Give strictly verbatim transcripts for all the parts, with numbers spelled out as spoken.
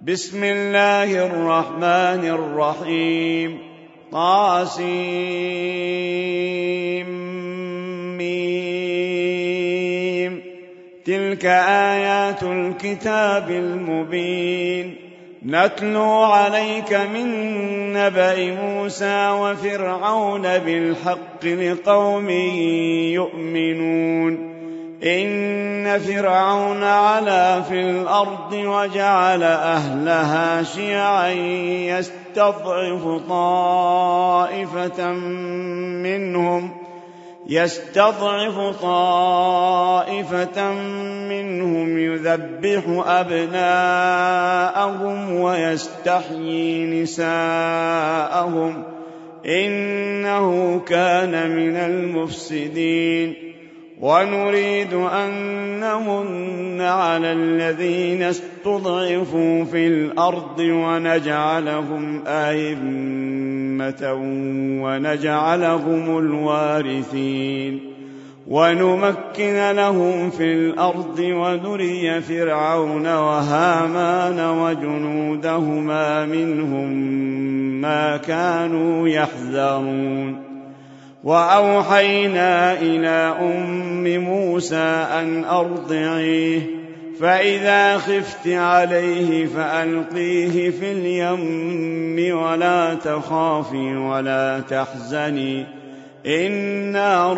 بسم الله الرحمن الرحيم. طاسيم. تلك آيات الكتاب المبين. نتلو عليك من نبأ موسى وفرعون بالحق لقوم يؤمنون. إن فرعون علا في الأرض وجعل أهلها شيعا يستضعف طائفة منهم يستضعف طائفة منهم يذبح أبناءهم ويستحيي نساءهم إنه كان من المفسدين. ونريد أن نمن على الذين استضعفوا في الأرض ونجعلهم أئمة ونجعلهم الوارثين ونمكن لهم في الأرض ونري فرعون وهامان وجنودهما منهم ما كانوا يحذرون. وأوحينا إلى أم موسى أن أرضعيه فإذا خفت عليه فألقيه في اليم ولا تخافي ولا تحزني إنا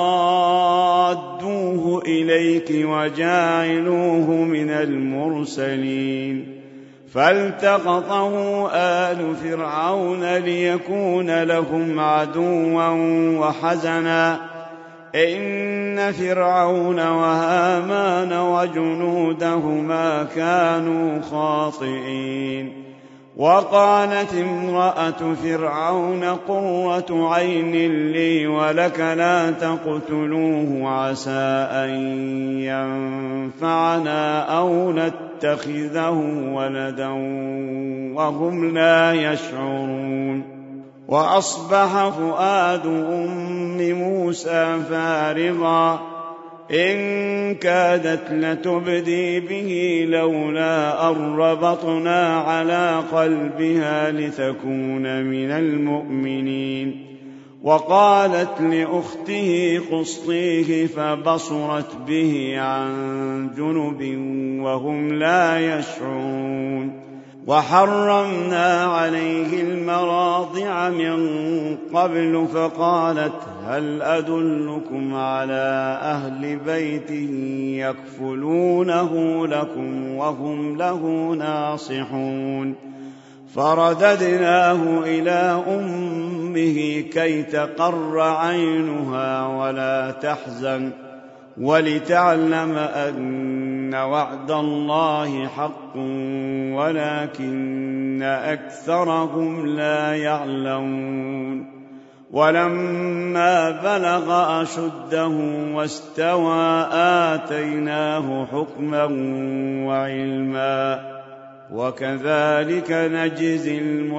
رادوه إليك وجاعلوه من المرسلين. فالتقطه آل فرعون ليكون لهم عدوا وحزنا إن فرعون وهامان وجنودهما كانوا خاطئين. وقالت امرأة فرعون قرة عين لي ولك لا تقتلوه عسى أن ينفعنا أو نتخذه ولدا وهم لا يشعرون. وأصبح فؤاد أم موسى فارغا إن كادت لتبدي به لولا أن ربطنا على قلبها لتكون من المؤمنين. وقالت لأخته قصيه فبصرت به عن جنب وهم لا يشعرون. وحرمنا عليه المراضع من قبل فقالت هل أدلكم على أهل بيت يكفلونه لكم وهم له ناصحون. فرددناه إلى أمه كي تقر عينها ولا تحزن ولتعلم أن وعد الله حق ولكن أكثرهم لا يعلمون. ولما بلغ أشده واستوى آتيناه حكما وعلما وكذلك نجزي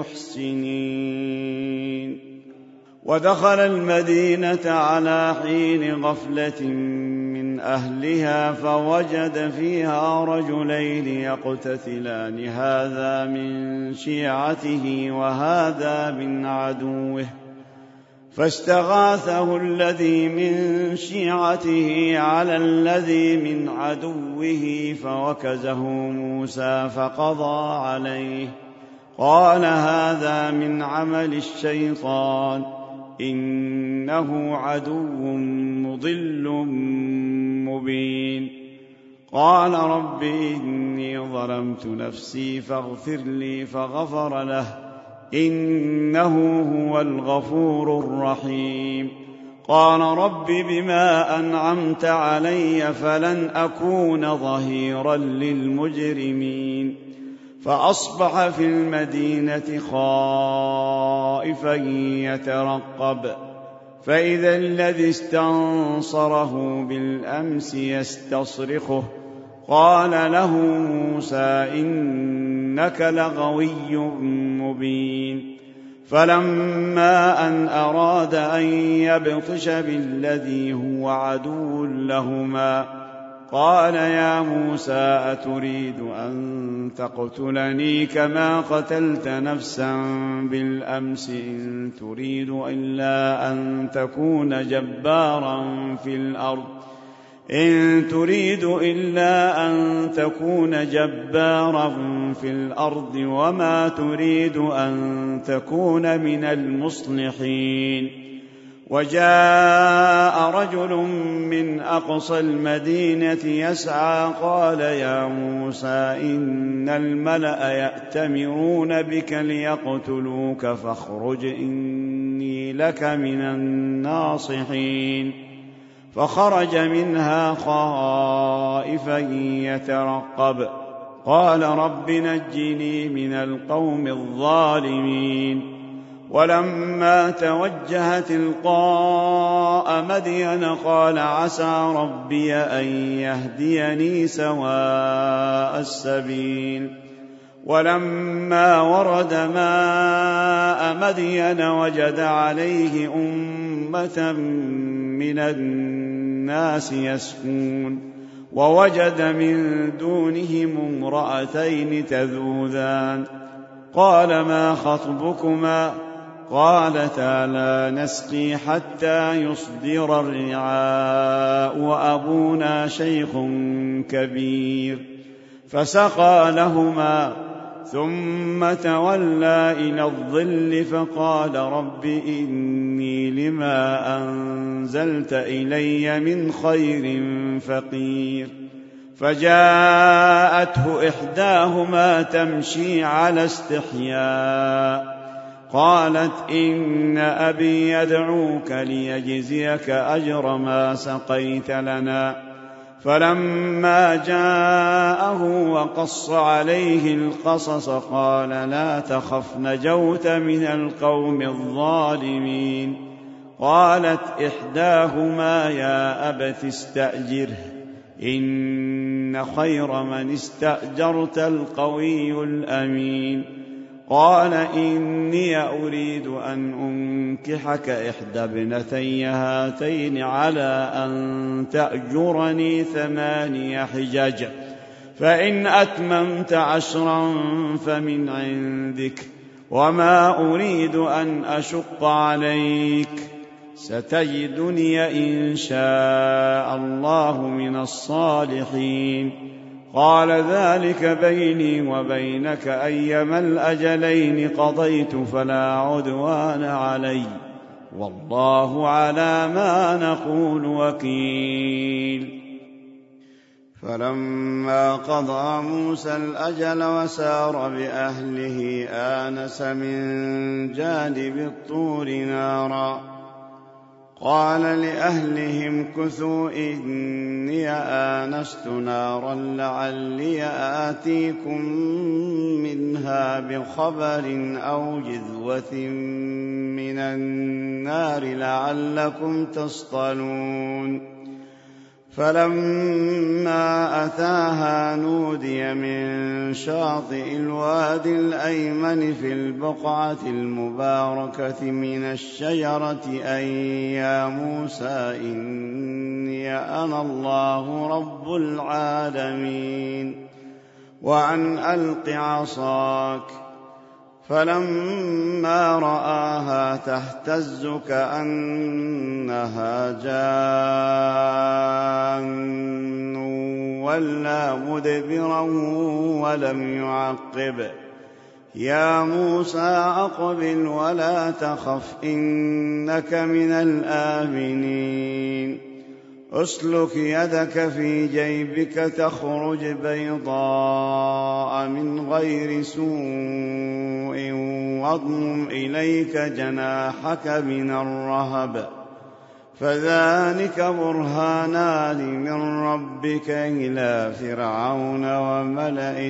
المحسنين. ودخل المدينة على حين غفلة من أهلها فوجد فيها رجلين يقتتلان هذا من شيعته وهذا من عدوه فاستغاثه الذي من شيعته على الذي من عدوه فوكزه موسى فقضى عليه قال هذا من عمل الشيطان إنه عدو مضل مبين. قال رب إني ظلمت نفسي فاغفر لي فغفر له إنه هو الغفور الرحيم. قال رب بما أنعمت علي فلن أكون ظهيرا للمجرمين. فأصبح في المدينة خائفا يترقب فإذا الذي استنصره بالأمس يستصرخه قال له موسى إنك لغوي مبين. فلما أن أراد أن يبطش بالذي هو عدو لهما قال يا موسى أتريد أن تقتلني كما قتلت نفسا بالأمس إن تريد إلا أن تكون جبارا في الأرض إن تريد إلا أن تكون جبارا في الأرض وما تريد أن تكون من المصلحين. وجاء رجل من أقصى المدينة يسعى قال يا موسى إن الملأ يأتمرون بك ليقتلوك فاخرج إني لك من الناصحين. فخرج منها خائفا يترقب قال رب نجني من القوم الظالمين. ولما توجه تلقاء مدين قال عسى ربي أن يهديني سواء السبيل. ولما ورد ماء مدين وجد عليه أمة من الناس يسكون ووجد من دونهم امرأتين تذودان قال ما خطبكما قالتا لا نسقي حتى يصدر الرعاء وأبونا شيخ كبير. فسقى لهما ثم تولى إلى الظل فقال رب إني لما أنزلت إلي من خير فقير. فجاءته إحداهما تمشي على استحياء قالت إن أبي يدعوك ليجزيك أجر ما سقيت لنا. فلما جاءه وقص عليه القصص قال لا تخف نجوت من القوم الظالمين. قالت إحداهما يا أبت استأجره إن خير من استأجرت القوي الأمين. قال إني أريد أن أنكحك إحدى ابنتي هاتين على أن تأجرني ثماني حجج فإن أتممت عشرا فمن عندك وما أريد أن أشق عليك ستجدني إن شاء الله من الصالحين. قال ذلك بيني وبينك أيما الأجلين قضيت فلا عدوان علي والله على ما نقول وكيل. فلما قضى موسى الأجل وسار بأهله آنس من جانب الطور نارا قال لأهلهم كثوا إني آنست نارا لعلي آتيكم منها بخبر أو جذوة من النار لعلكم تصطلون. فلما أتاها نودي من شاطئ الوادي الأيمن في البقعة المباركة من الشجرة أن يا موسى إني أنا الله رب العالمين وأن ألق عصاك. فلما رآها تهتز كأنها جان ولا مدبرا ولم يعقب. يا موسى أقبل ولا تخف إنك من الآمنين. أسلك يدك في جيبك تخرج بيضاء من غير سوء واضمم إليك جناحك من الرهب فذلك برهانان من ربك إلى فرعون وملئه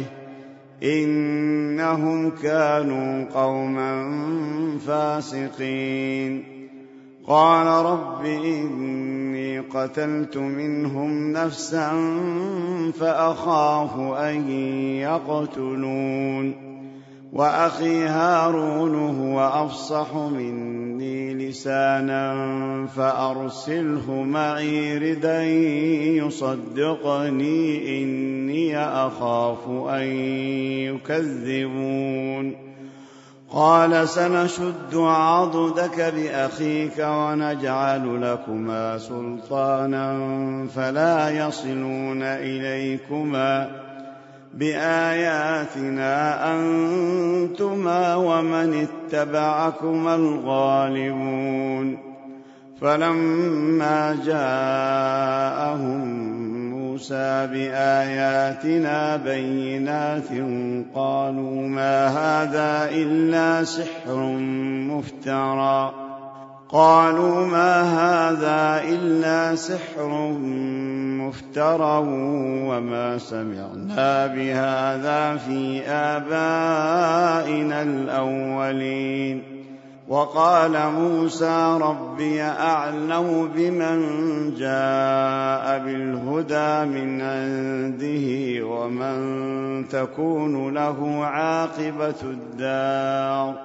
إنهم كانوا قوما فاسقين. قال رب إني قتلت منهم نفسا فأخاف أن يقتلون وأخي هارون هو أفصح مني لسانا فأرسله معي ردا يصدقني إني أخاف أن يكذبون. قال سنشد عضدك بأخيك ونجعل لكما سلطانا فلا يصلون إليكما بآياتنا أنتما ومن اتبعكما الغالبون. فلما جاءهم موسى بآياتنا بينات قالوا ما هذا إلا سحر مفترى قالوا ما هذا إلا سحر مفترى وما سمعنا بهذا في آبائنا الأولين. وقال موسى ربي أعلم بمن جاء بالهدى من عنده ومن تكون له عاقبة الدار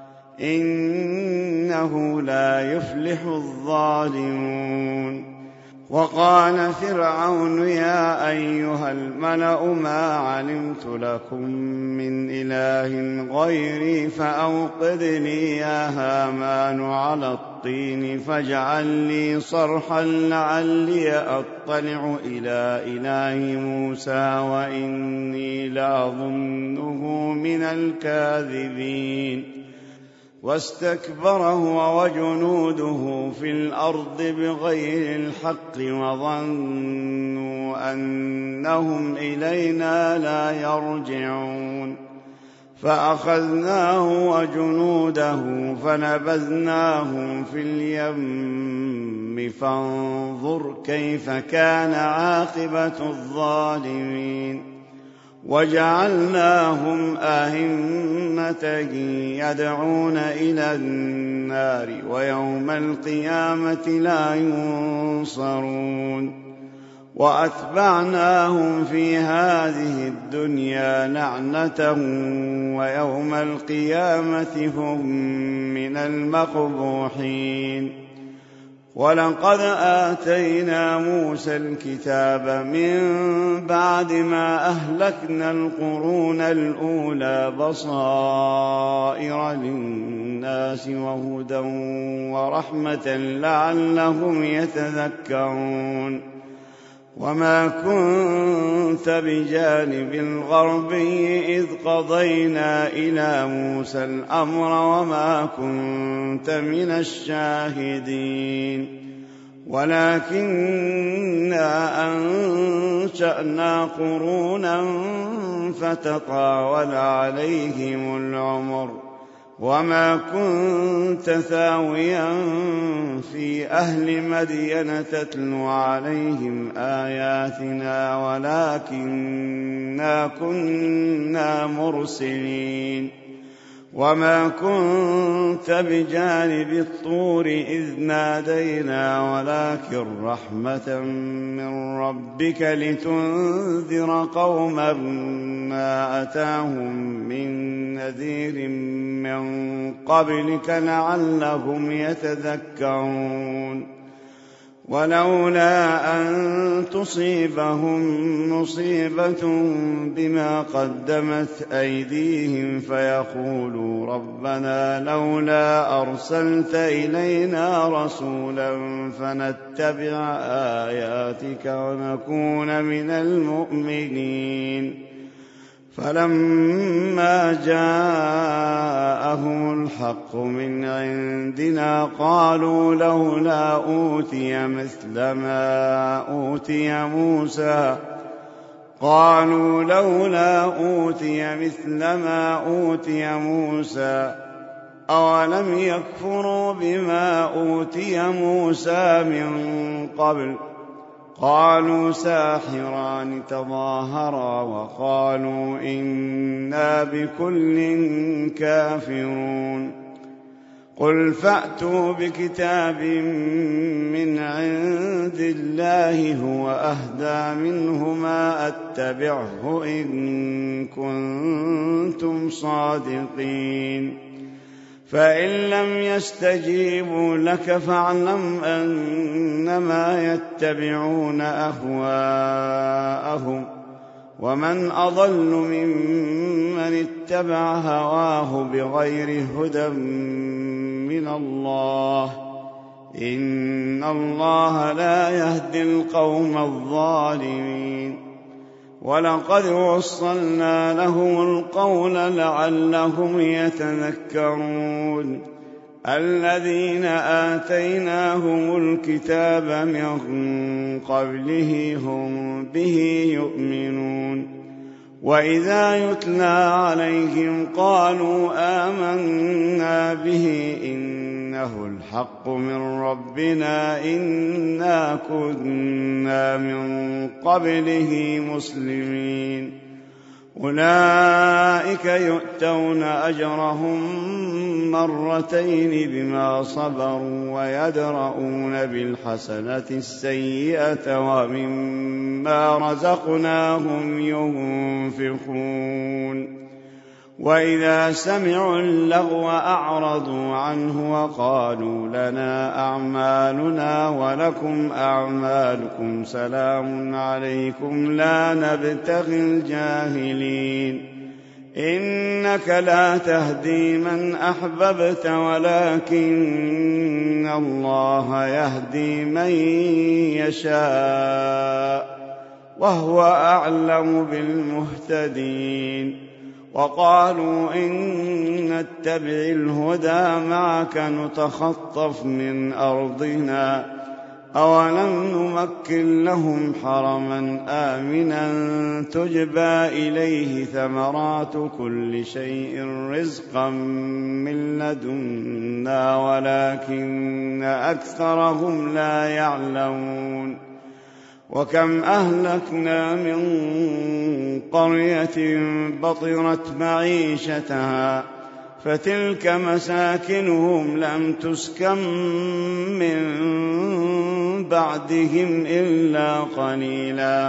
إنه لا يفلح الظالمون. وقال فرعون يا أيها الملأ ما علمت لكم من إله غيري فأوقد لي يا هامان على الطين فاجعل لي صرحا لعلي أطلع إلى إله موسى وإني لأظنه من الكاذبين. واستكبر هو وجنوده في الأرض بغير الحق وظنوا أنهم إلينا لا يرجعون. فأخذناه وجنوده فنبذناهم في اليم فانظر كيف كان عاقبة الظالمين. وجعلناهم أئمة يدعون إلى النار ويوم القيامة لا ينصرون. وأتبعناهم في هذه الدنيا لعنة ويوم القيامة هم من المقبوحين. ولقد آتينا موسى الكتاب من بعد ما أهلكنا القرون الأولى بصائر للناس وهدى ورحمة لعلهم يتذكرون. وما كنت بجانب الغربي إذ قضينا إلى موسى الأمر وما كنت من الشاهدين ولكننا أنشأنا قرونا فتطاول عليهم العمر وما كنت ثاويا في أهل مدين تتلو عليهم آياتنا ولكننا كنا مرسلين. وما كنت بجانب الطور إذ نادينا ولكن رحمة من ربك لتنذر قوما ما أتاهم من نذير من قبلك لعلهم يتذكرون. ولولا أن تصيبهم مصيبة بما قدمت أيديهم فيقولوا ربنا لولا أرسلت إلينا رسولا فنتبع آياتك ونكون من المؤمنين. فلما جاءهم الحق من عندنا قالوا لولا أوتي مثل ما أوتي موسى قالوا لولا أوتي مثل ما أوتي موسى أولم يكفروا بما أوتي موسى من قبل قالوا ساحران تظاهرا وقالوا إنا بكل كافرون. قل فأتوا بكتاب من عند الله هو أهدى منهما أتبعه إن كنتم صادقين فإن لم يستجيبوا لك فاعلم أنما يتبعون أهواءهم ومن أضل ممن اتبع هواه بغير هدى من الله إن الله لا يهدي القوم الظالمين ولقد وصلنا لهم القول لعلهم يتذكرون الذين آتيناهم الكتاب من قبله هم به يؤمنون وإذا يتلى عليهم قالوا آمنا به إنه الحق من ربنا إنا كنا من قبله مسلمين أولئك يؤتون أجرهم مرتين بما صبروا ويدرؤون بالحسنة السيئة ومما رزقناهم ينفقون وإذا سمعوا اللغو أعرضوا عنه وقالوا لنا أعمالنا ولكم أعمالكم سلام عليكم لا نبتغي الجاهلين إنك لا تهدي من أحببت ولكن الله يهدي من يشاء وهو أعلم بالمهتدين وقالوا إن نتبع الهدى معك نتخطف من أرضنا أولم نمكن لهم حرما آمنا تجبى إليه ثمرات كل شيء رزقا من لدنا ولكن أكثرهم لا يعلمون وكم أهلكنا من قرية بطرت معيشتها فتلك مساكنهم لم تسكن من بعدهم إلا قليلا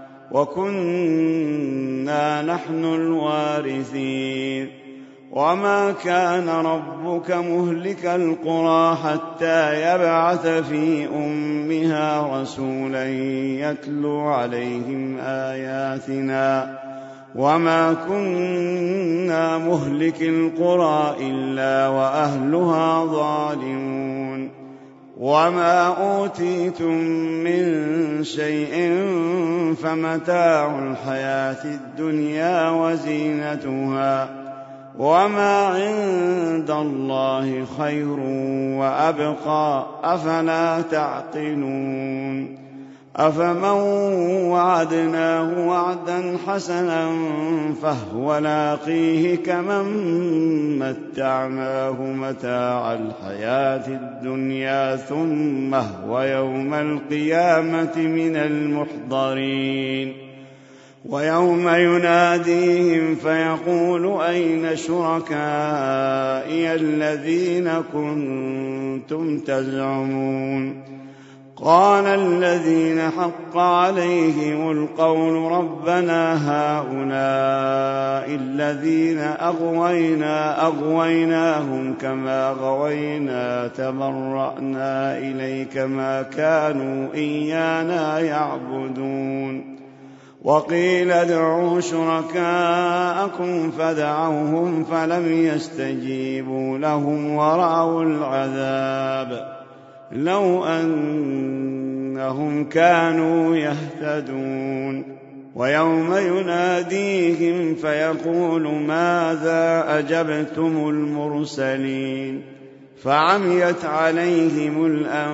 وكنا نحن الوارثين وما كان ربك مهلك القرى حتى يبعث في أمها رسولا يتلو عليهم آياتنا وما كنا مهلك القرى إلا وأهلها ظالمون وما أوتيتم من شيء فمتاع الحياة الدنيا وزينتها وما عند الله خير وأبقى أفلا تعقلون أفمن وعدناه وعدا حسنا فهو لاقيه كمن متعناه متاع الحياة الدنيا ثم هو يوم القيامة من المحضرين ويوم يناديهم فيقول أين شركائي الذين كنتم تزعمون قال الذين حق عليهم القول ربنا هؤلاء الذين أغوينا أغويناهم كما غوينا تبرأنا إليك ما كانوا إيانا يعبدون وقيل ادعوا شركاءكم فدعوهم فلم يستجيبوا لهم ورأوا العذاب لو أنهم كانوا يهتدون ويوم يناديهم فيقول ماذا أجبتم المرسلين فعميت عليهم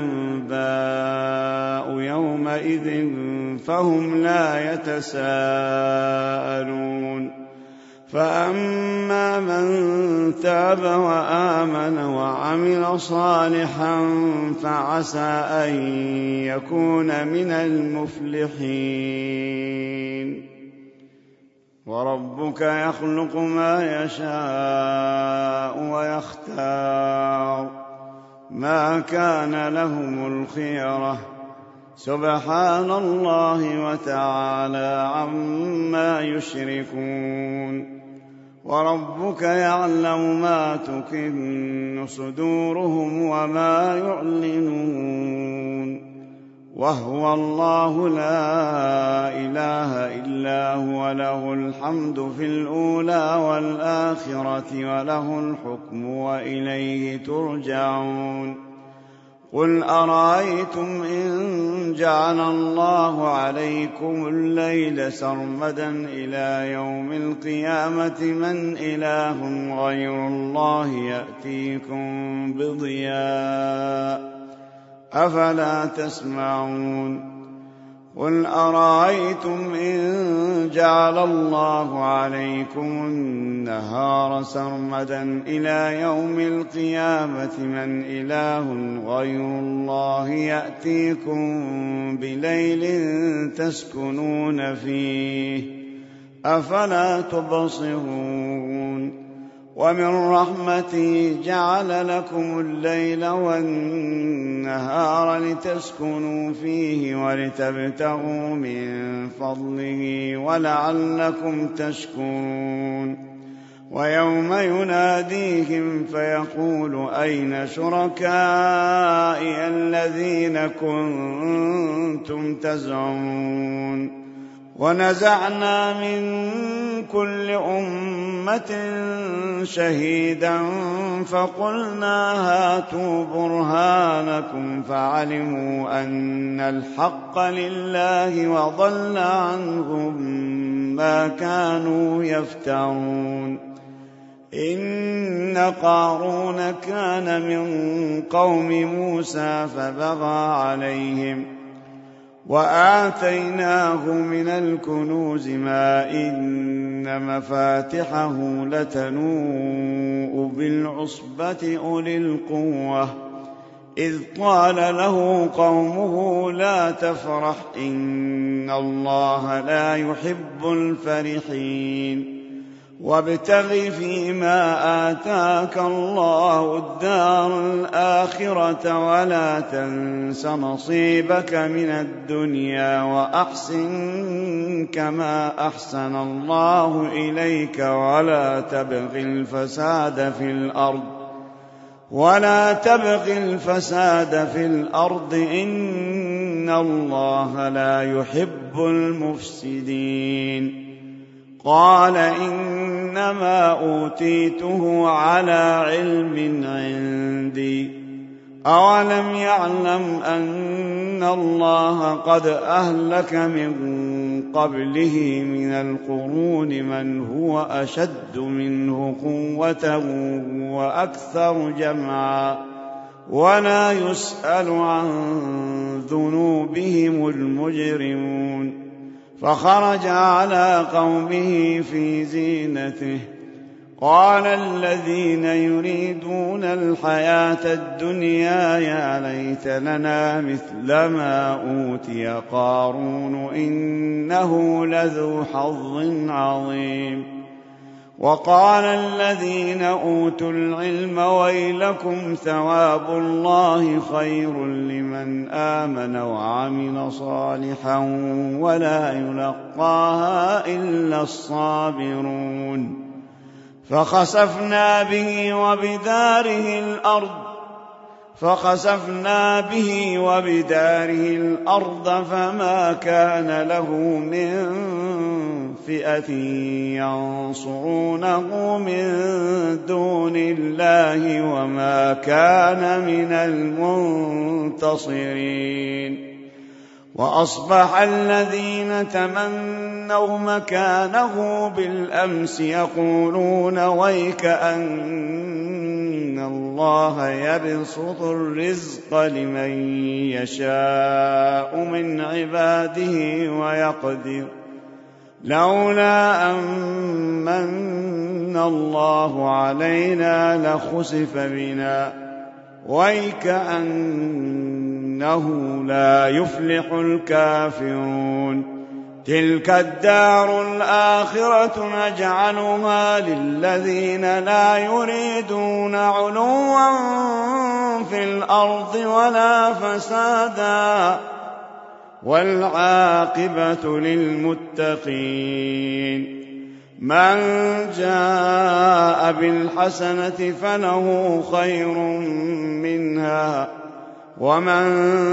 الأنباء يومئذ فهم لا يتساءلون فأما من تاب وآمن وعمل صالحا فعسى أن يكون من المفلحين وربك يخلق ما يشاء ويختار ما كان لهم الخيرة سبحان الله وتعالى عما يشركون وربك يعلم ما تكن صدورهم وما يعلنون وهو الله لا إله إلا هو له الحمد في الأولى والآخرة وله الحكم وإليه ترجعون قل أرأيتم إن جعل الله عليكم الليل سرمدا إلى يوم القيامة من إله غير الله يأتيكم بضياء أفلا تسمعون قل أرأيتم إن جعل الله عليكم النهار سرمدا إلى يوم القيامة من إله غير الله يأتيكم بليل تسكنون فيه أفلا تبصرون ومن رحمته جعل لكم الليل والنهار لتسكنوا فيه ولتبتغوا من فضله ولعلكم تشكرون ويوم يناديهم فيقول أين شركائي الذين كنتم تزعمون ونزعنا من كل أمة شهيدا فقلنا هاتوا برهانكم فعلموا أن الحق لله وضل عنهم ما كانوا يفترون إن قارون كان من قوم موسى فبغى عليهم وآتيناه من الكنوز ما إن مفاتحه لتنوء بالعصبة أولي القوة إذ قال له قومه لا تفرح إن الله لا يحب الفرحين وابتغ فيما آتاك الله الدار الآخرة ولا تنس نصيبك من الدنيا وأحسن كما أحسن الله إليك ولا تبغ الفساد في الأرض ولا تبغ الفساد في الأرض إن الله لا يحب المفسدين قال إنما أوتيته على علم عندي أولم يعلم أن الله قد أهلك من قبله من القرون من هو أشد منه قوة وأكثر جمعا ولا يسأل عن ذنوبهم المجرمون فخرج على قومه في زينته قال الذين يريدون الحياة الدنيا يا ليت لنا مثل ما أوتي قارون إنه لذو حظ عظيم وقال الذين أوتوا العلم ويلكم ثواب الله خير لمن آمن وعمل صالحا ولا يلقاها إلا الصابرون فخسفنا به وبداره الأرض فخسفنا به وبداره الأرض فما كان له من فئة ينصرونه من دون الله وما كان من المنتصرين وأصبح الذين تمنوا مكانه بالأمس يقولون ويك أن الله يبسط الرزق لمن يشاء من عباده ويقدر لولا أمن الله علينا لخسف بنا ويكأنه لا يفلح الكافرون تلك الدار الآخرة نجعلها للذين لا يريدون علوا في الأرض ولا فسادا والعاقبة للمتقين من جاء بالحسنة فله خير منها ومن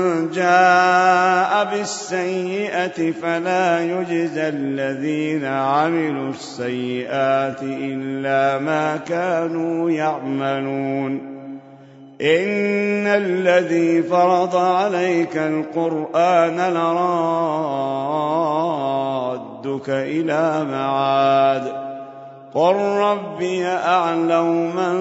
جاء بالسيئة فلا يجزى الذين عملوا السيئات إلا ما كانوا يعملون إن الذي فرض عليك القرآن لرادك إلى معاد قل ربي أعلم من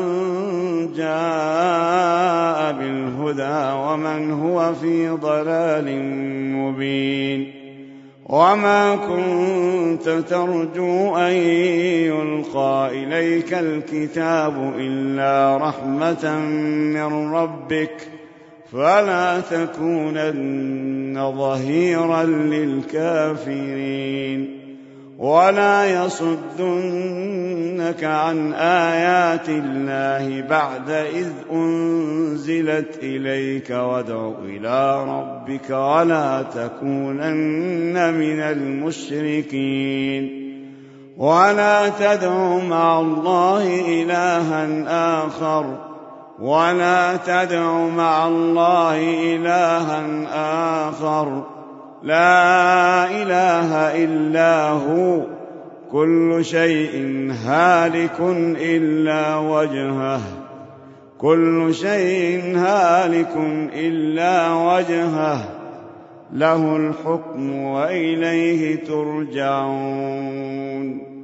جاء بالهدى ومن هو في ضلال مبين وما كنت ترجو أن يلقى إليك الكتاب إلا رحمة من ربك فلا تكونن ظهيرا للكافرين ولا يصدنك عن آيات الله بعد إذ أنزلت إليك وادع إلى ربك ولا تكونن من المشركين ولا تدع مع الله إلها آخر ولا تدع مع الله إلها آخر لا إله إلا هو كل شيء هالك إلا وجهه كل شيء هالك إلا وجهه له الحكم وإليه ترجعون